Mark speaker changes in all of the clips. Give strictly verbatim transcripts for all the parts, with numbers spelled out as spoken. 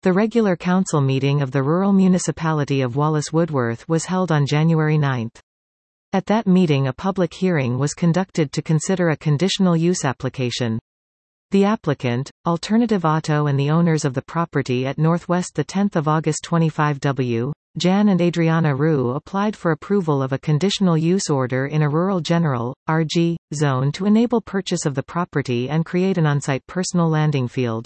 Speaker 1: The regular council meeting of the rural municipality of Wallace Woodworth was held on January ninth. At that meeting a public hearing was conducted to consider a conditional use application. The applicant, Alternative Auto, and the owners of the property at Northwest the tenth of August twenty-five W, Jan and Adriana Rue, applied for approval of a conditional use order in a rural general, R G, zone to enable purchase of the property and create an on-site personal landing field.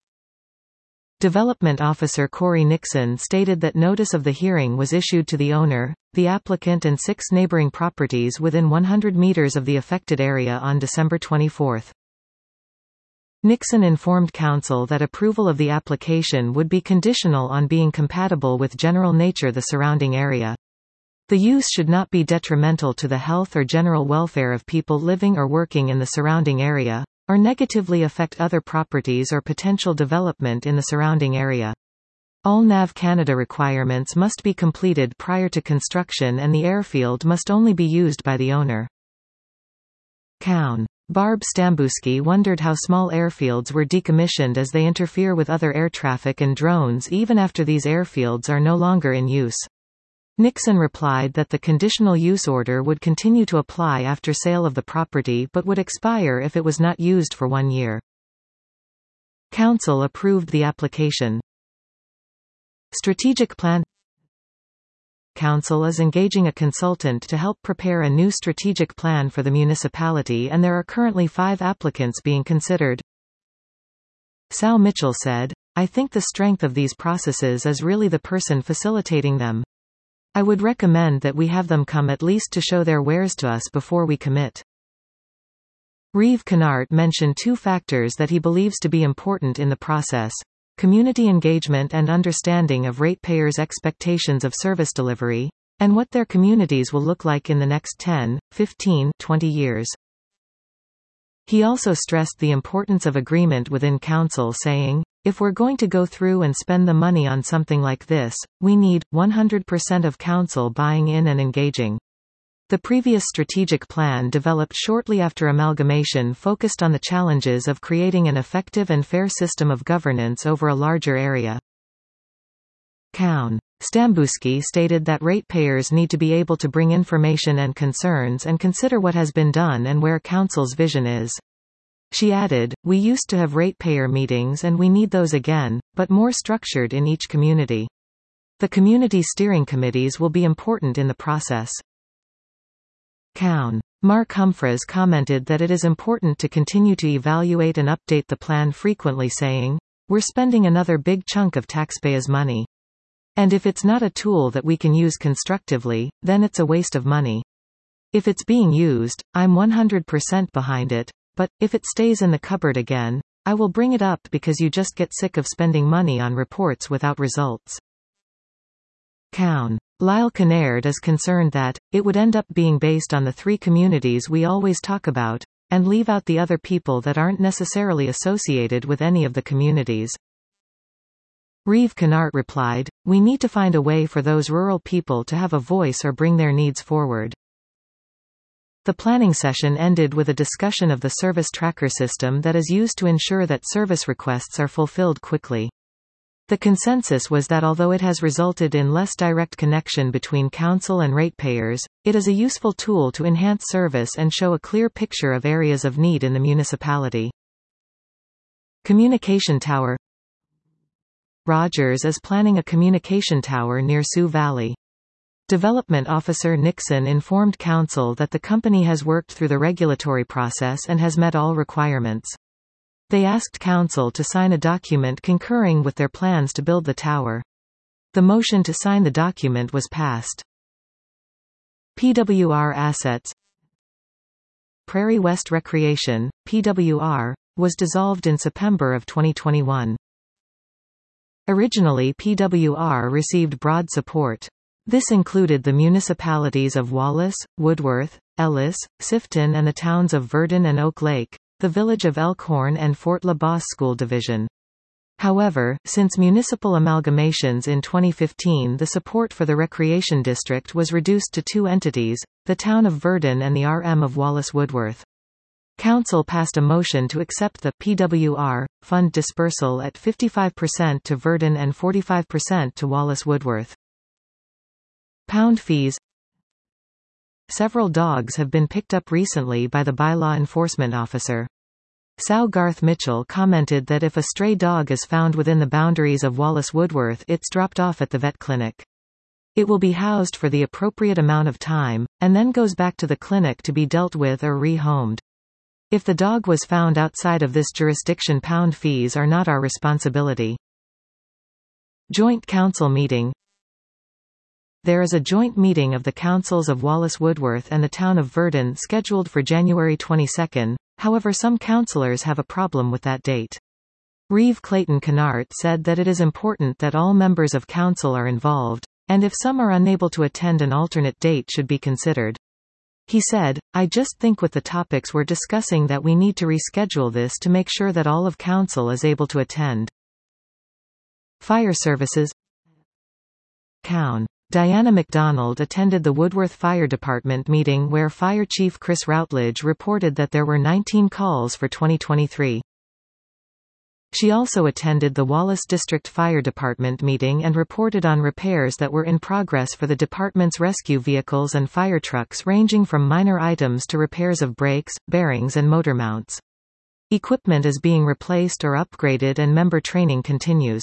Speaker 1: Development Officer Corey Nixon stated that notice of the hearing was issued to the owner, the applicant and six neighboring properties within one hundred meters of the affected area on December twenty-fourth. Nixon informed council that approval of the application would be conditional on being compatible with general nature the surrounding area. The use should not be detrimental to the health or general welfare of people living or working in the surrounding area, or negatively affect other properties or potential development in the surrounding area. All N A V Canada requirements must be completed prior to construction and the airfield must only be used by the owner. Cown. Barb Stambusky wondered how small airfields were decommissioned as they interfere with other air traffic and drones even after these airfields are no longer in use. Nixon replied that the conditional use order would continue to apply after sale of the property but would expire if it was not used for one year. Council approved the application. Strategic plan. Council is engaging a consultant to help prepare a new strategic plan for the municipality and there are currently five applicants being considered. Sal Mitchell said, "I think the strength of these processes is really the person facilitating them. I would recommend that we have them come at least to show their wares to us before we commit." Reeve Kennard mentioned two factors that he believes to be important in the process: community engagement and understanding of ratepayers' expectations of service delivery, and what their communities will look like in the next ten, fifteen, twenty years. He also stressed the importance of agreement within council, saying, "If we're going to go through and spend the money on something like this, we need one hundred percent of council buying in and engaging." The previous strategic plan developed shortly after amalgamation focused on the challenges of creating an effective and fair system of governance over a larger area. Cown. Stambusky stated that ratepayers need to be able to bring information and concerns and consider what has been done and where council's vision is. She added, "We used to have ratepayer meetings and we need those again, but more structured in each community. The community steering committees will be important in the process." Cown. Mark Humphreys commented that it is important to continue to evaluate and update the plan frequently, saying, "We're spending another big chunk of taxpayers' money. And if it's not a tool that we can use constructively, then it's a waste of money. If it's being used, I'm one hundred percent behind it, but, if it stays in the cupboard again, I will bring it up because you just get sick of spending money on reports without results." Cown. Lyle Kinnaird is concerned that, it would end up being based on the three communities we always talk about, and leave out the other people that aren't necessarily associated with any of the communities. Reeve Kennard replied, "We need to find a way for those rural people to have a voice or bring their needs forward." The planning session ended with a discussion of the service tracker system that is used to ensure that service requests are fulfilled quickly. The consensus was that although it has resulted in less direct connection between council and ratepayers, it is a useful tool to enhance service and show a clear picture of areas of need in the municipality. Communication tower. Rogers is planning a communication tower near Sioux Valley. Development Officer Nixon informed council that the company has worked through the regulatory process and has met all requirements. They asked council to sign a document concurring with their plans to build the tower. The motion to sign the document was passed. P W R assets. Prairie West Recreation, P W R, was dissolved in September of twenty twenty-one. Originally P W R received broad support. This included the municipalities of Wallace, Woodworth, Ellis, Sifton and the towns of Verdon and Oak Lake, the village of Elkhorn and Fort La Bosse School Division. However, since municipal amalgamations in twenty fifteen, the support for the recreation district was reduced to two entities, the town of Verdon and the R M of Wallace Woodworth. Council passed a motion to accept the P W R fund dispersal at fifty-five percent to Verdon and forty-five percent to Wallace Woodworth. Pound fees. Several dogs have been picked up recently by the bylaw enforcement officer. Sow Garth Mitchell commented that if a stray dog is found within the boundaries of Wallace Woodworth, it's dropped off at the vet clinic. It will be housed for the appropriate amount of time, and then goes back to the clinic to be dealt with or rehomed. If the dog was found outside of this jurisdiction, pound fees are not our responsibility. Joint Council meeting. There is a joint meeting of the councils of Wallace Woodworth and the town of Verdon scheduled for January twenty-second, however some councillors have a problem with that date. Reeve Clayton Kennard said that it is important that all members of council are involved, and if some are unable to attend, an alternate date should be considered. He said, "I just think with the topics we're discussing that we need to reschedule this to make sure that all of council is able to attend." Fire services. Cown. Diana McDonald attended the Woodworth Fire Department meeting where Fire Chief Chris Routledge reported that there were nineteen calls for twenty twenty-three. She also attended the Wallace District Fire Department meeting and reported on repairs that were in progress for the department's rescue vehicles and fire trucks, ranging from minor items to repairs of brakes, bearings and motor mounts. Equipment is being replaced or upgraded and member training continues.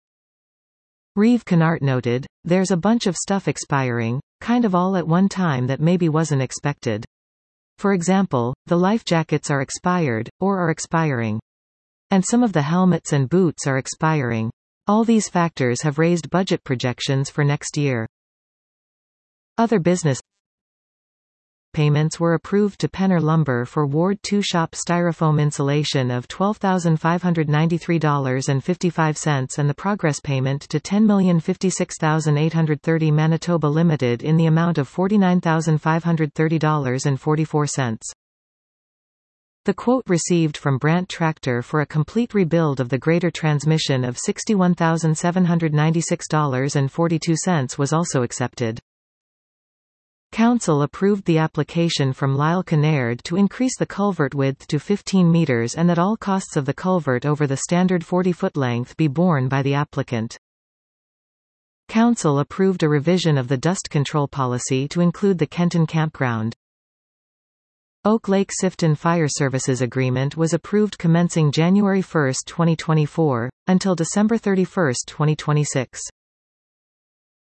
Speaker 1: Reeve Kennard noted, "There's a bunch of stuff expiring, kind of all at one time that maybe wasn't expected. For example, the life jackets are expired, or are expiring. And some of the helmets and boots are expiring. All these factors have raised budget projections for next year." Other business. Payments were approved to Penner Lumber for Ward two shop styrofoam insulation of twelve thousand five hundred ninety-three dollars and fifty-five cents and the progress payment to ten million fifty-six thousand eight hundred thirty Manitoba Limited in the amount of forty-nine thousand five hundred thirty dollars and forty-four cents. The quote received from Brandt Tractor for a complete rebuild of the greater transmission of sixty-one thousand seven hundred ninety-six dollars and forty-two cents was also accepted. Council approved the application from Lyle Kennard to increase the culvert width to fifteen meters and that all costs of the culvert over the standard forty-foot length be borne by the applicant. Council approved a revision of the dust control policy to include the Kenton campground. Oak Lake Sifton Fire Services Agreement was approved commencing January first, twenty twenty-four, until December thirty-first, twenty twenty-six.